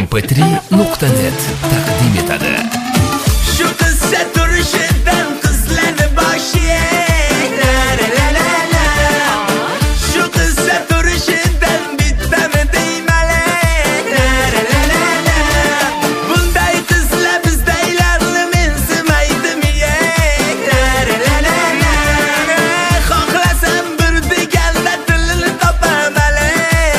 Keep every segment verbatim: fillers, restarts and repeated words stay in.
em p tri nuqta net taqdim etadi. Shu qizcha turishidan qizlarni boshiga Shu qizcha turishidan bittami deymali Bunday qizlar bizdaylarni mensimaydimi-ye Xohlasam bir deganda tilini topamali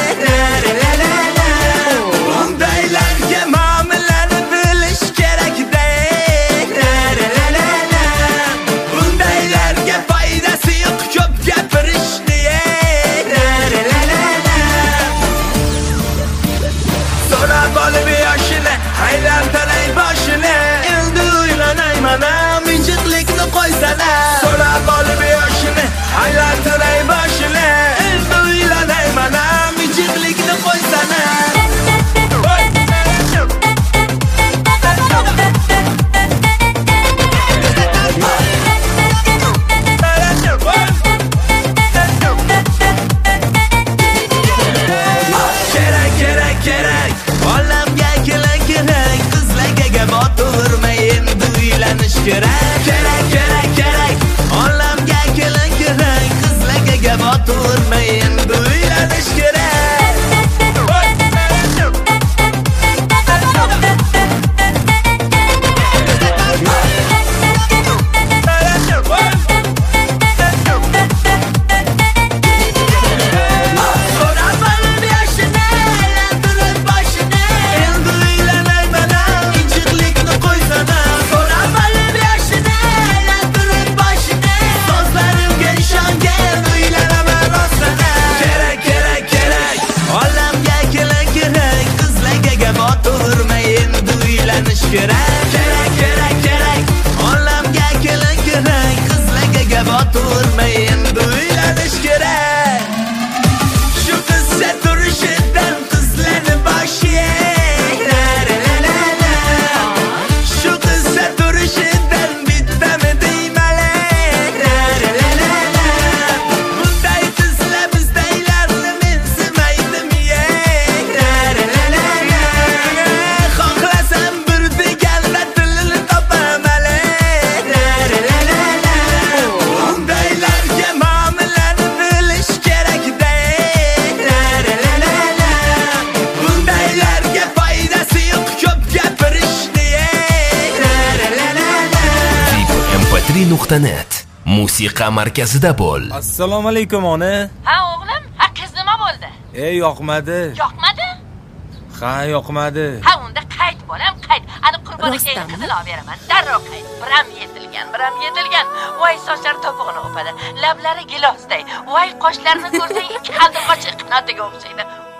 Bundaylarga muomalani bilish kerak-da Bundaylarga foydasi yo'q ko'p gapirishni So'rab olib yoshini, aylantiray boshini Endi uylanayman, minjiqlikni qo'ysana So'rab olib yoshini, aylantiray boshini Endi uylanayman, minjiqlikni qo'ysana Kerak, kerak, kerak Olamga kerak, kerak Qizlarga gap o'tirmay endi uylanish kerak Kerak, kerak, kerak Olamga kerak, kerak Qizlarga gap o'tirmay endi uylanish kerak So'rab olib yoshini, aylantirib boshini Endi uylanayman, injiqlikni qo'ysana So'rab olib yoshini, aylantirib boshini So'zlarimga ishongan uylanaman rostana Kerak, kerak, kerak Olamga kerak, kerak Qizlarga gap o'tirmay endi uylanish kerak Kerak, kerak, kerak Olamga kerak, kerak Qizlarga gap o'tirmay endi uylanish kerak Shu qizcha turishidan qizlarni boshiga Shu qizcha turishidan bittami deymali Bunday qizlar bizdaylarni mensimaydimi-ye Xohlasam bir deganda tilini topamali Bundaylarga muomalani bilish kerak-da Bundaylarga foydasi yo'q ko'p gapirishni Vigo em p tri nuqta net musiqa markazida bo'l. Assalomu alaykum ona. Ha o'g'lim, ha qiz nima bo'ldi? Ey, yoqmadi. Yoqmadi? Ha, yoqmadi. Ha unda qayt bolam, qayt. Ani Qurbon akaga Rostdanmi? qizil olib beraman. Darrov qayt. Biram yetilgan, biram yetilgan. Voy sochlari topug'ini o'padi. Lablari gilosday. Voy qoshlarini ko'rsang ikki qaldirg'och qanotiga o'xshaydi.